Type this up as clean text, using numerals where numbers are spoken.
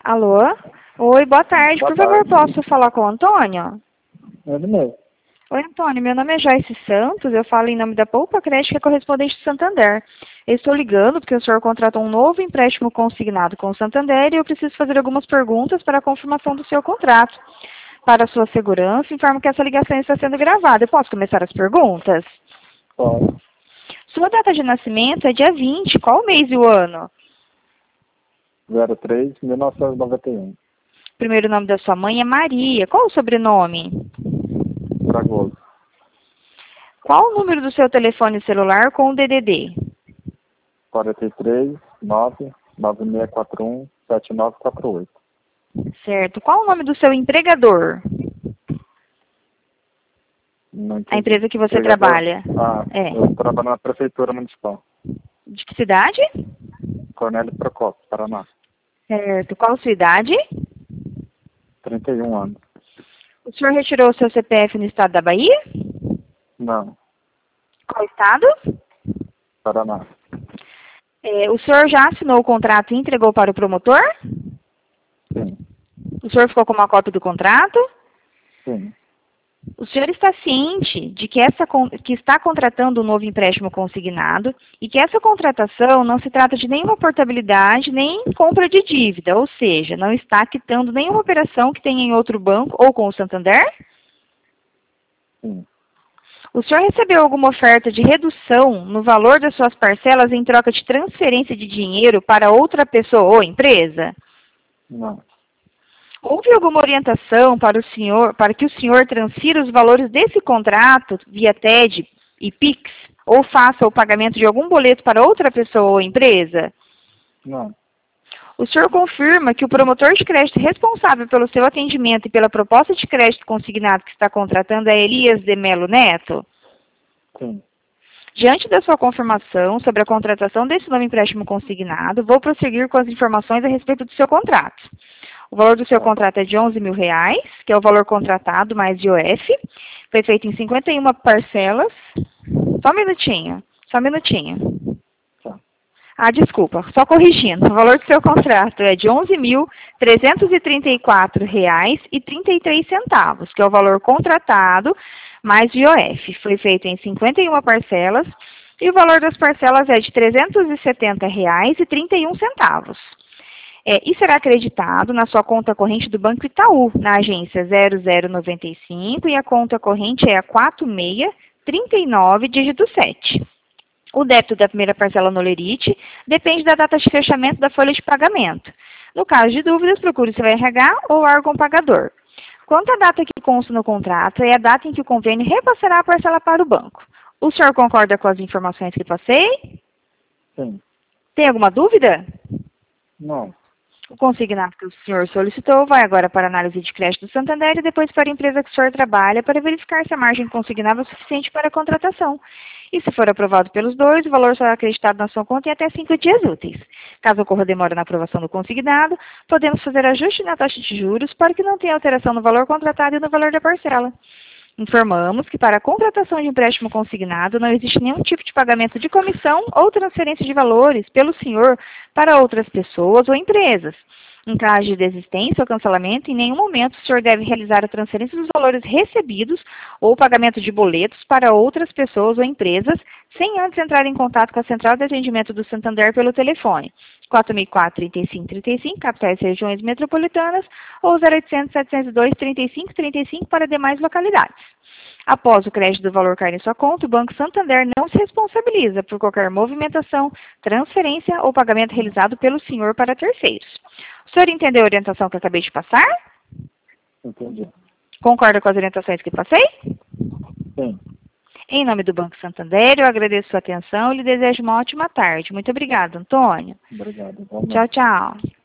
Alô? Oi, boa tarde. Boa Por favor, tarde. posso falar com o Antônio? Ele mesmo. Oi, Antônio. Meu nome é Joyce Santos. Eu falo em nome da Poupa Crédito, que é correspondente do Santander. Eu estou ligando porque o senhor contratou um novo empréstimo consignado com o Santander e eu preciso fazer algumas perguntas para a confirmação do seu contrato. Para a sua segurança, informo que essa ligação está sendo gravada. Eu posso começar as perguntas? Pode. Sua data de nascimento é dia 20. Qual o mês e o ano? 03-1991. Primeiro nome da sua mãe é Maria. Qual o sobrenome? Fragoso. Qual o número do seu telefone celular com o DDD? 43-99641-7948. Certo. Qual o nome do seu empregador? Não A entendi. empresa que você Empregador? trabalha. É. Eu trabalho na Prefeitura Municipal. De que cidade? Cornélio Procópio, Paraná. Certo. Qual a sua idade? 31 anos. O senhor retirou o seu CPF no estado da Bahia? Não. Qual estado? Paraná. O senhor já assinou o contrato e entregou para o promotor? Sim. O senhor ficou com uma cópia do contrato? Sim. O senhor está ciente de que está contratando um novo empréstimo consignado e que essa contratação não se trata de nenhuma portabilidade nem compra de dívida, ou seja, não está quitando nenhuma operação que tenha em outro banco ou com o Santander? Sim. O senhor recebeu alguma oferta de redução no valor das suas parcelas em troca de transferência de dinheiro para outra pessoa ou empresa? Não. Houve alguma orientação para que o senhor transfira os valores desse contrato via TED e PIX ou faça o pagamento de algum boleto para outra pessoa ou empresa? Não. O senhor confirma que o promotor de crédito responsável pelo seu atendimento e pela proposta de crédito consignado que está contratando é Elias de Melo Neto? Sim. Diante da sua confirmação sobre a contratação desse novo empréstimo consignado, vou prosseguir com as informações a respeito do seu contrato. O valor do seu contrato é de R$ 11.000, que é o valor contratado mais IOF. Foi feito em 51 parcelas. Só um minutinho. Tá. Desculpa, só corrigindo. O valor do seu contrato é de R$ 11.334,33, que é o valor contratado mais IOF. Foi feito em 51 parcelas e o valor das parcelas é de R$ 370,31. E será acreditado na sua conta corrente do Banco Itaú, na agência 0095, e a conta corrente é a 4639, dígito 7. O débito da primeira parcela no Lerite depende da data de fechamento da folha de pagamento. No caso de dúvidas, procure seu RH ou órgão pagador. Quanto à data que consta no contrato, é a data em que o convênio repassará a parcela para o banco. O senhor concorda com as informações que passei? Sim. Tem alguma dúvida? Não. O consignado que o senhor solicitou vai agora para a análise de crédito do Santander e depois para a empresa que o senhor trabalha para verificar se a margem consignada é suficiente para a contratação. E se for aprovado pelos dois, o valor será acreditado na sua conta em até 5 dias úteis. Caso ocorra demora na aprovação do consignado, podemos fazer ajuste na taxa de juros para que não tenha alteração no valor contratado e no valor da parcela. Informamos que para a contratação de empréstimo consignado não existe nenhum tipo de pagamento de comissão ou transferência de valores pelo senhor para outras pessoas ou empresas. Em caso de desistência ou cancelamento, em nenhum momento o senhor deve realizar a transferência dos valores recebidos ou pagamento de boletos para outras pessoas ou empresas, sem antes entrar em contato com a Central de Atendimento do Santander pelo telefone 4004-3535, capitais e regiões metropolitanas, ou 0800-702-3535 para demais localidades. Após o crédito do valor cair em sua conta, o Banco Santander não se responsabiliza por qualquer movimentação, transferência ou pagamento realizado pelo senhor para terceiros. O senhor entendeu a orientação que eu acabei de passar? Entendi. Concorda com as orientações que passei? Sim. Em nome do Banco Santander, eu agradeço sua atenção e lhe desejo uma ótima tarde. Muito obrigada, Antônio. Obrigado. Igualmente. Tchau, tchau.